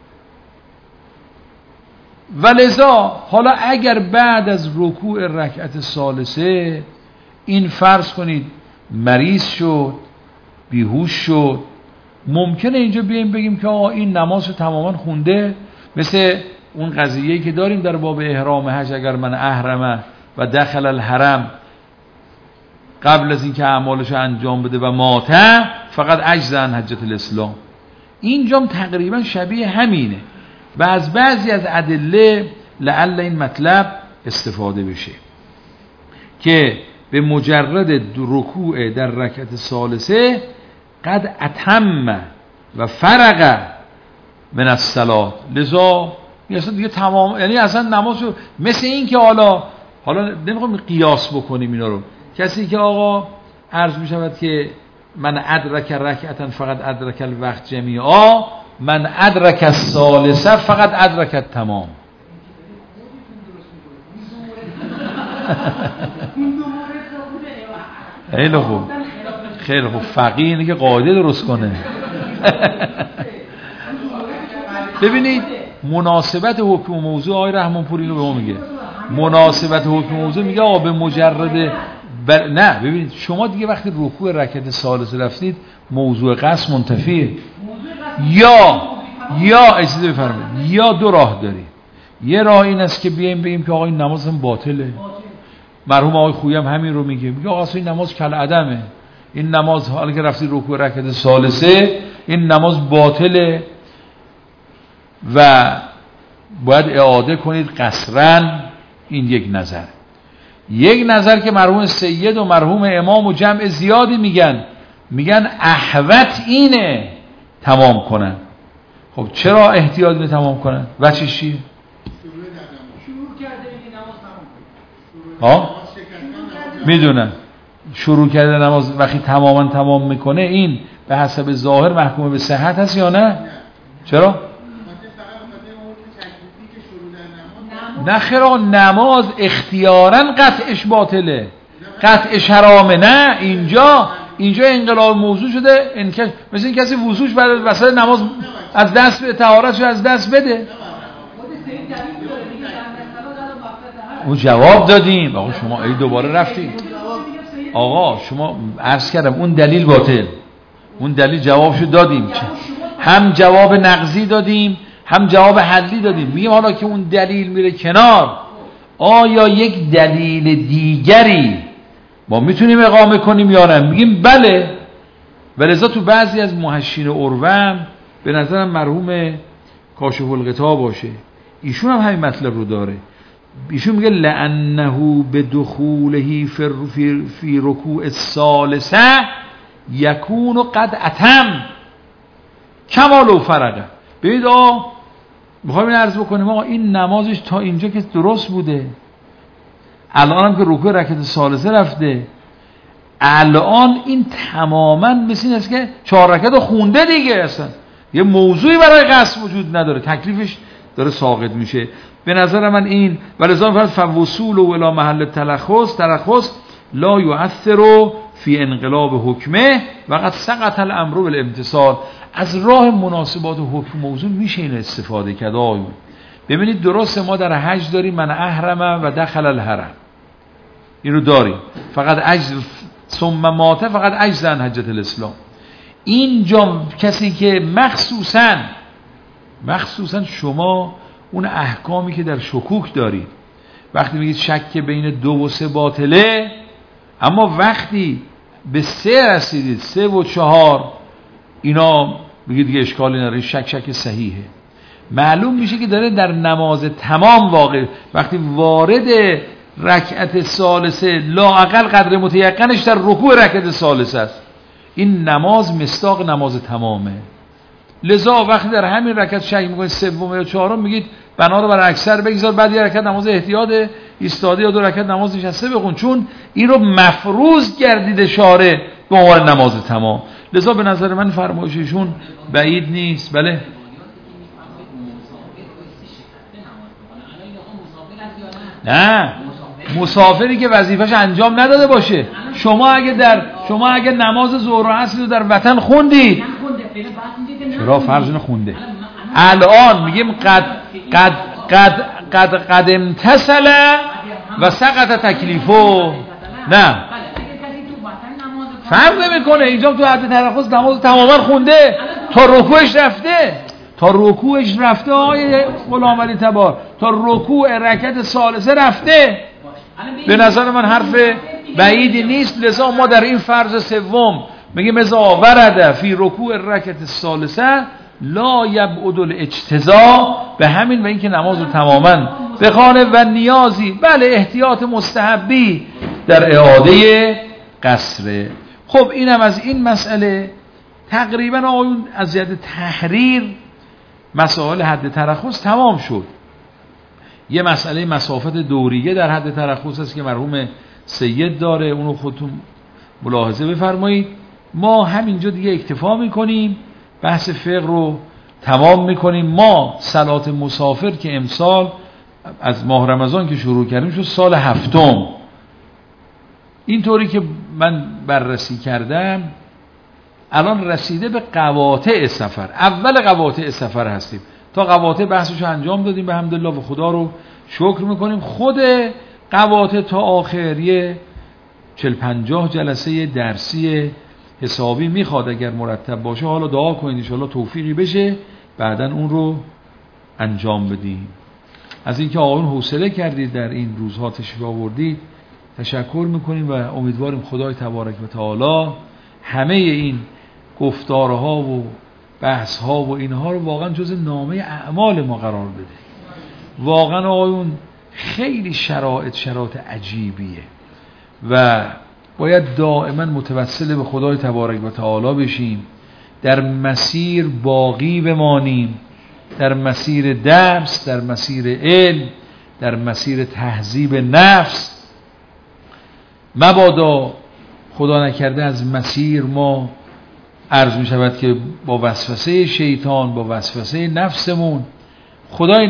ولذا حالا اگر بعد از رکوع رکعت ثالثه این فرض کنید مریض شد، بیهوش شد، ممکنه اینجا بیایم بگیم که آقا این نماز رو تماما خونده، مثل اون قضیه‌ای که داریم در باب احرام حج، اگر من احرمه و دخل الحرم قبل از اینکه اعمالش انجام بده و ماته فقط عجز عن حجت الاسلام. اینجام تقریبا شبیه همینه و از بعضی از ادله لعل این مطلب استفاده بشه که به مجرد رکوع در رکعت ثالثه قد اتم و فرغ من الصلاه، لذا اصلا دیگه تمام، یعنی اصلا نماز مثل این که حالا نمیخوام قیاس بکنیم اینا رو. کسی که آقا عرض می شود که من ادرک رکعتن فقط ادرک الوقت جمیعا، من ادرک الثالثه فقط ادرک التمام. خیلی خوب، خیلی خوب. فقیه اینه که قاعده درست کنه. ببینید مناسبت حکم و موضوع، آقای رحمانپور اینو به ما میگه، مناسبت حکم و موضوع میگه آقا به مجرد نه ببینید شما دیگه وقتی رکوع رکعت ثالثه رفتید موضوع قصد منتفیه. یا اجازه بفرمایید، یا دو راه داری. یه راه این است که بیایم بگیم که آقا این نماز هم باطله. مرحوم آقای خویی هم همین رو میگه آقا اصلا این نماز کل عدمه، این نماز حالا که رفتی رکوع رکعت ثالثه این نماز باطله و باید اعاده کنید قصرا. این یک نظر. یک نظر که مرحوم سید و مرحوم امام و جمع زیادی میگن احوط اینه تمام کنن. خب چرا احتیاط اینه تمام کنن؟ وچه‌ش چیه؟ میدونن شروع کرده نماز وقتی تمام میکنه این به حسب ظاهر محکوم به صحت هست یا نه؟ چرا؟ نه خیر آقا، نماز اختیاراً قطعش باطله، قطعش حرامه. نه اینجا انقلاب موضوع شده. مثل این کسی وضوش بعد وسط نماز از دست به طهارتش از دست بده. اون جواب دادیم آقا، شما ای دوباره رفتید آقا، شما عرض کردم اون دلیل باطل، اون دلیل جوابشو دادیم، هم جواب نقضی دادیم هم جواب حلی دادیم. میگیم حالا که اون دلیل میره کنار، آیا یک دلیل دیگری ما میتونیم اقامه کنیم یا نه؟ میگیم بله. ولذا تو بعضی از محشین عروم به نظرم مرحوم کاشف الغطا باشه، ایشون هم همین مطلب رو داره. ایشون میگه لأنه بدخوله فی رکوع الثالثه یکون قد اتم کما لو فرغ. ببینید میخوایم این عرض بکنیم آقا این نمازش تا اینجا که درست بوده، الان هم که رکوع رکعت ثالثه رفته، الان این تماما مثل این است که 4 رکعت رو خونده دیگه، اصلا یه موضوعی برای قصد وجود نداره، تکلیفش داره ساقط میشه. به نظر من این ولذا فرض فوصول و الی محل ترخص لا یؤثر فی انقلاب حکمه و قد سقط الامر بالامتثال. از راه مناسبات حکم موضوع میشه این استفاده کرد. ببینید درسته ما در حج داریم من احرم و دخل الحرم، این رو داریم، فقط عجز ثم مات فقط عجز عن حجت الاسلام. اینجا کسی که مخصوصا شما اون احکامی که در شکوک دارید، وقتی میگید شک بین 2 و 3 باطله، اما وقتی به 3 رسیدید 3 و 4 اینا میگید دیگه اشکالی نداره، شک صحیحه. معلوم میشه که داره در نماز تمام واقع، وقتی وارد رکعت ثالثه لااقل قدر متیقنش در رکوع رکعت ثالثه است، این نماز مصداق نماز تمامه. لذا وقتی در همین رکعت شک میکنید 3 یا 4 میگید بنا رو برای اکثر بگذار، بعد یه رکعت نماز احتیاط ایستاده یا 2 رکعت نماز نشسته بخون، چون این رو مفروض گردیده شارع به عنوان نماز تمام. لذا به نظر من فرمایششون بعید نیست. بله نه، مسافری که وظیفش انجام نداده باشه. شما اگه نماز ظهر و عصر رو در وطن خوندید، چرا فرض خونده؟ الان میگیم قد امتصل و سقط تکلیفو. نه فرق نمیکنه، اینجا تو حد ترخص نماز تماما خونده تا رکوعش رفته آقای غلام علی تبار، تا رکوع رکعت ثالثه رفته. به نظر من حرف بعیدی نیست. لذا ما در این فرض سوم میگیم اذا ورد فی رکوع رکعت ثالثه لا یبعد الاجتزاء، به همین و اینکه نماز رو تماما بخوانه و نیازی بله احتیاط مستحبی در اعاده قصره. خب اینم از این مسئله. تقریبا آقایون از جهت تحریر مسائل حد ترخص تمام شد. یه مسئله مسافت دوریه در حد ترخص است که مرحوم سید داره، اونو خودتون ملاحظه بفرمایید. ما همینجا دیگه اکتفا میکنیم، بحث فقه رو تمام میکنیم. ما صلات مسافر که امسال از ماه رمضان که شروع کردیم شد سال 7. اینطوری که من بررسی کردم الان رسیده به قواطع سفر، اول قواطع سفر هستیم. تا قواطع بحثشو انجام دادیم به حمدالله و خدا رو شکر میکنیم. خود قواطع تا آخر یه 40-50 جلسه درسی حسابی میخواد اگر مرتب باشه. حالا دعا کنید انشاءالله توفیقی بشه بعداً اون رو انجام بدیم. از اینکه آقایون حوصله کردید در این روزها تشریف آوردید تشکر میکنیم و امیدواریم خدای تبارک و تعالی همه این گفتارها و بحثها و اینها رو واقعا جز نامه اعمال ما قرار بده. واقعا آقایون خیلی شرایط عجیبیه و باید دائما متوسل به خدای تبارک و تعالی بشیم، در مسیر باقی بمانیم، در مسیر درس، در مسیر علم، در مسیر تهذیب نفس. مبادا خدا نکرده از مسیر ما عرض می شود که با وسوسه شیطان، با وسوسه نفسمون خدای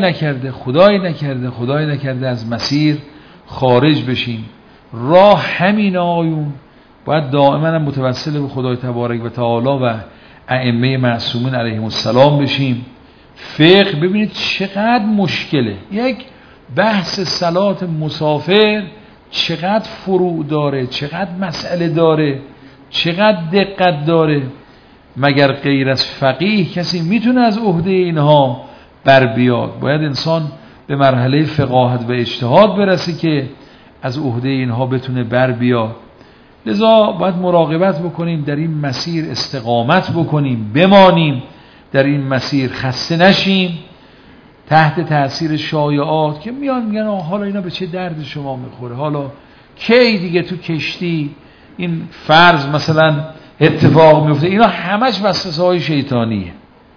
نکرده از مسیر خارج بشیم. راه همین آقایون، باید دائما هم متوسل به خدای تبارک و تعالی و ائمه معصومین علیهم السلام بشیم. فقه ببینید چقدر مشکله، یک بحث صلات مسافر چقدر فروع داره، چقدر مسئله داره، چقدر دقت داره. مگر غیر از فقیه کسی میتونه از عهده اینها بر بیاد؟ باید انسان به مرحله فقاهت و اجتهاد برسه که از عهده اینها بتونه بر بیاد. لذا باید مراقبت بکنیم، در این مسیر استقامت بکنیم، بمانیم در این مسیر، خسته نشیم تحت تاثیر شایعات که میان میگن حالا اینا به چه درد شما میخوره، حالا کی دیگه تو کشتی این فرض مثلا اتفاق میفته. اینا همش وسوسه های شیطانیه.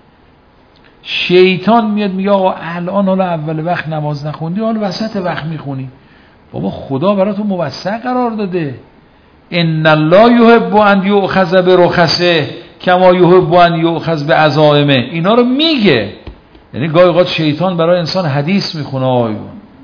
شیطان میاد میگه آقا الان حالا اول وقت نماز نخوندی، حالا وسط وقت میخونی. بابا خدا برای تو موسع قرار داده. ان الله یحب ان یؤخذ برخصه کما یحب ان یؤخذ بعزائمه. اینا رو میگه. یعنی گاهی اوقات شیطان برای انسان حدیث میخونه آقایون.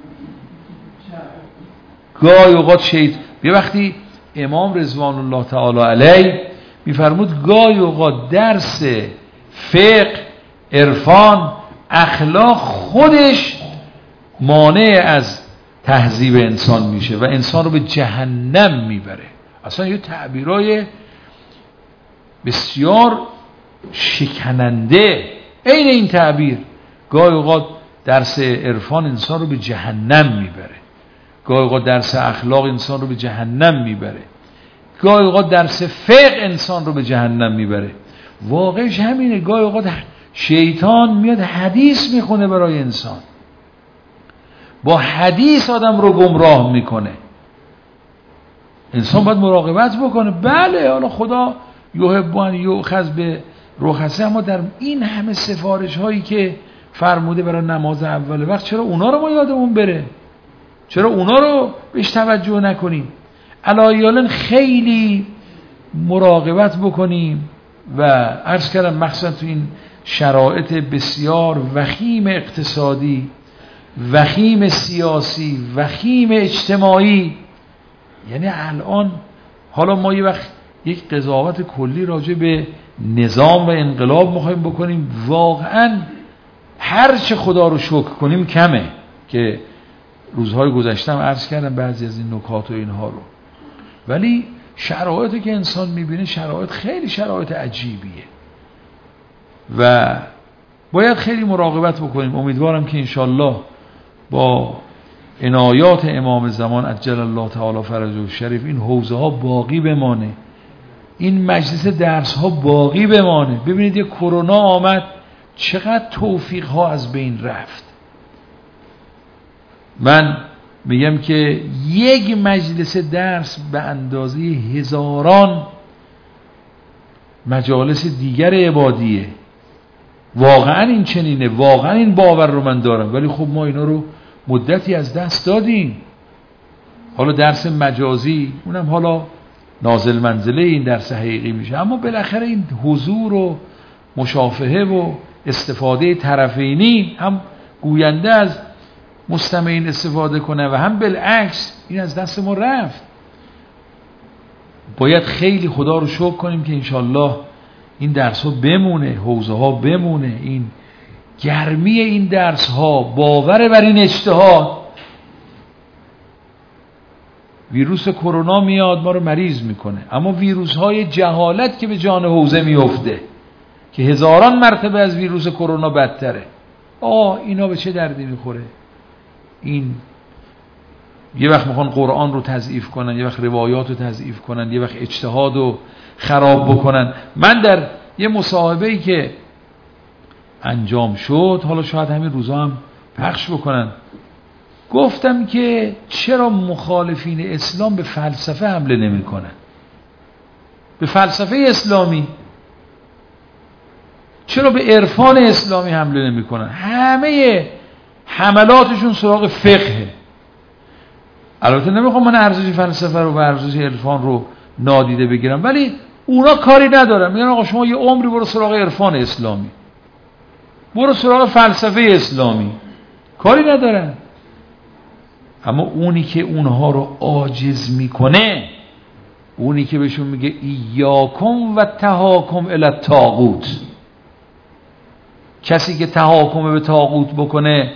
گاهی اوقات یه وقتی امام رضوان الله تعالی علیه میفرمود گاهی اوقات درس فقه، عرفان، اخلاق خودش مانع از تهذیب انسان میشه و انسان رو به جهنم میبره. اصلا یه تعبیرای بسیار شکننده عین این تعبیر. گاهی اوقات درس عرفان انسان رو به جهنم میبره، گاهی اوقات درس اخلاق انسان رو به جهنم میبره، گاهی اوقات درس فقه انسان رو به جهنم میبره. واقعش همینه. گاهی اوقات شیطان میاد حدیث میخونه برای انسان، با حدیث آدم رو گمراه میکنه. انسان باید مراقبت بکنه. بله حالا خدا یحب ان یؤخذ برخصه، اما در این همه سفارش هایی که فرموده برای نماز اول وقت چرا اونا رو ما یادمون بره؟ چرا اونا رو بهش توجه نکنیم؟ علایالن خیلی مراقبت بکنیم و عرض کردم مخصوصا تو این شرایط بسیار وخیم اقتصادی، وخیم سیاسی، وخیم اجتماعی. یعنی الان حالا ما یه وقت یک قضاوت کلی راجع به نظام و انقلاب میخوایم بکنیم، واقعا هر چه خدا رو شکر کنیم کمه. که روزهای گذشتم عرض کردم بعضی از این نکات و اینها رو، ولی شرایطی که انسان میبینه شرایط خیلی شرایط عجیبیه و باید خیلی مراقبت بکنیم. امیدوارم که انشالله با عنایات امام زمان عجل الله تعالی فرجه الشریف این حوزه ها باقی بمانه، این مجلس درس ها باقی بمانه. ببینید یه کرونا آمد چقدر توفیق ها از بین رفت. من میگم که یک مجلس درس به اندازه هزاران مجالس دیگر عبادیه. واقعا این چنینه، واقعا این باور رو من دارم، ولی خب ما اینا رو مدتی از دست دادیم. حالا درس مجازی اونم حالا نازل منزله این درس حقیقی میشه، اما بالاخره این حضور و مشافهه و استفاده طرفینی، هم گوینده از مستمعین استفاده کنه و هم بالعکس، این از دست ما رفت. باید خیلی خدا رو شکر کنیم که انشالله این درس ها بمونه، حوزه ها بمونه، این گرمی این درس ها، باور بر این اجتهاد. ویروس کرونا میاد ما رو مریض میکنه، اما ویروس های جهالت که به جان حوزه میفته که هزاران مرتبه از ویروس کرونا بدتره، اینا به چه دردی میخوره؟ این یه وقت میخوان قرآن رو تضعیف کنن، یه وقت روایات رو تضعیف کنن، یه وقت اجتهاد رو خراب بکنن. من در یه مصاحبه‌ای که انجام شد، حالا شاید همین روزا هم پخش بکنن، گفتم که چرا مخالفین اسلام به فلسفه حمله نمی کنن؟ به فلسفه اسلامی چرا به عرفان اسلامی حمله نمی کنن؟ همه حملاتشون سراغ فقهه. البته نمیخوام من ارزش فلسفه رو و ارزش عرفان رو نادیده بگیرم، ولی اونا کاری ندارن، میگن آقا شما یه عمری برو سراغ عرفان اسلامی، برو سراغ فلسفه اسلامی، کاری ندارن. اما اونی که اونها رو عاجز میکنه، اونی که بهشون میگه ایاکم و تهاکم الی الطاغوت، کسی که تهاکم به طاغوت بکنه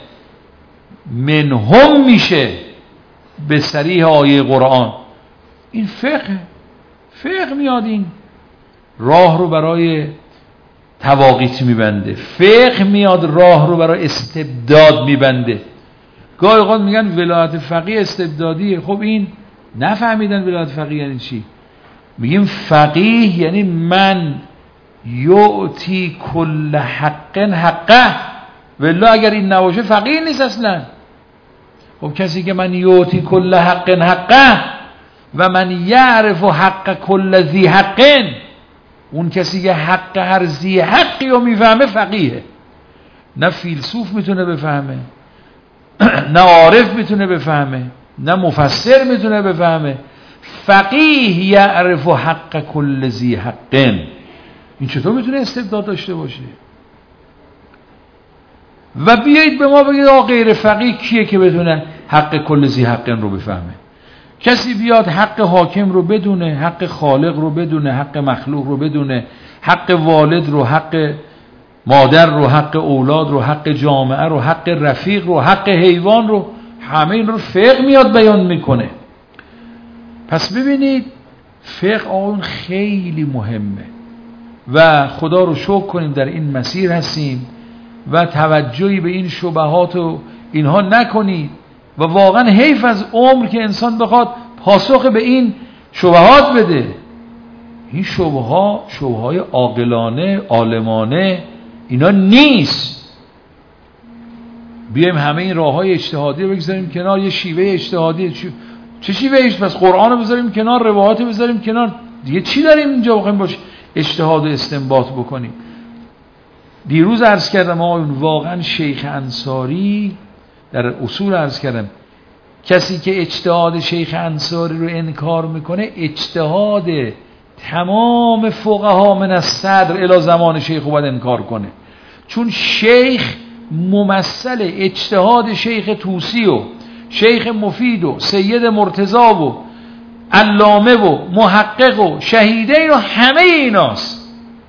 منهم میشه به صریح آیه قرآن. این فقه میاد این راه رو برای تواقیت میبنده، فقه میاد راه رو برای استبداد میبنده. گاهی اوقات میگن ولایت فقیه استبدادیه. خب این نفهمیدن ولایت فقیه یعنی چی. میگیم فقیه یعنی من یعطی کل حق حقه، والله اگر این نباشه فقیه نیست اصلا. خب کسی که من یعطی کل حق حقه و من یعرف حق کل ذی حق، اون کسی که حق هر ذی حقی رو میفهمه فقیه. نه فیلسوف میتونه بفهمه، نه عارف میتونه بفهمه، نه مفسر میتونه بفهمه. فقیه یعرف حق کل ذی حق. این چطور میتونه استبداد داشته باشه؟ و بیایید به ما بگید آقا غیر فقیه کیه که بتونه حق کل ذی حق رو بفهمه؟ کسی بیاد حق حاکم رو بدونه، حق خالق رو بدونه، حق مخلوق رو بدونه، حق والد رو، حق مادر رو، حق اولاد رو، حق جامعه رو، حق رفیق رو، حق حیوان رو، همه این رو فقه میاد بیان میکنه. پس ببینید فقه اون خیلی مهمه و خدا رو شکر کنیم در این مسیر هستیم و توجهی به این شبهات و اینها نکنید. و واقعا حیف از عمر که انسان بخواد پاسخ به این شبهات بده. این شبههای عاقلانه، عالمانه اینا نیست. بیایم همه این راههای اجتهادی رو بگذاریم کنار، یه شیوه اجتهادی. چه شیوهش؟ پس قرآن رو بذاریم کنار، روایات رو بذاریم کنار، دیگه چی داریم اینجا بخوایم باش اجتهاد و استنباط بکنیم؟ دیروز عرض کردم واقعا شیخ انصاری در اصول عرض کردم، کسی که اجتهاد شیخ انصاری رو انکار میکنه اجتهاد تمام فقها من از صدر الی زمان شیخ رو باید انکار کنه. چون شیخ ممثل اجتهاد شیخ طوسی و شیخ مفید و سید مرتضی و علامه و محقق و شهیدین و همه ایناست.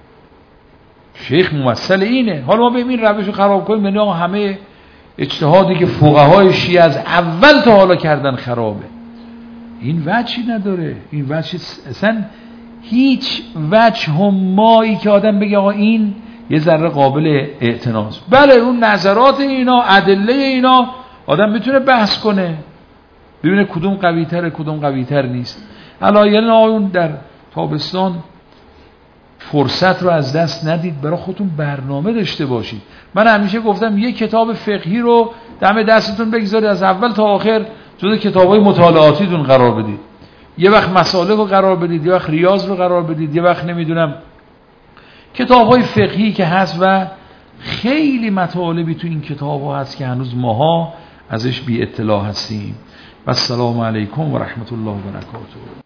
شیخ ممثل اینه. حالا ما به این روش رو خراب کنیم یعنی همه اجتهادی که فقهای شیعه از اول تا حالا کردن خرابه. این وجهی نداره. این وجه اصلا هیچ وجه همایی که آدم بگه آقا این یه ذره قابل اعتناست. بله اون نظرات اینا، ادله اینا آدم میتونه بحث کنه ببینه کدوم قوی تره کدوم قوی تر نیست. علایل اون در تابستان فرصت رو از دست ندید، برای خودتون برنامه داشته باشید. من همیشه گفتم یک کتاب فقهی رو دم دستتون بگذارید، از اول تا آخر جزو کتابای مطالعاتیتون قرار بدید. یه وقت مسالک رو قرار بدید، یه وقت ریاض رو قرار بدید، یه وقت نمیدونم کتابای فقهی که هست و خیلی مطالبی تو این کتاب‌ها هست که هنوز ماها ازش بی اطلاع هستیم. و السلام علیکم و رحمت الله و برکاته.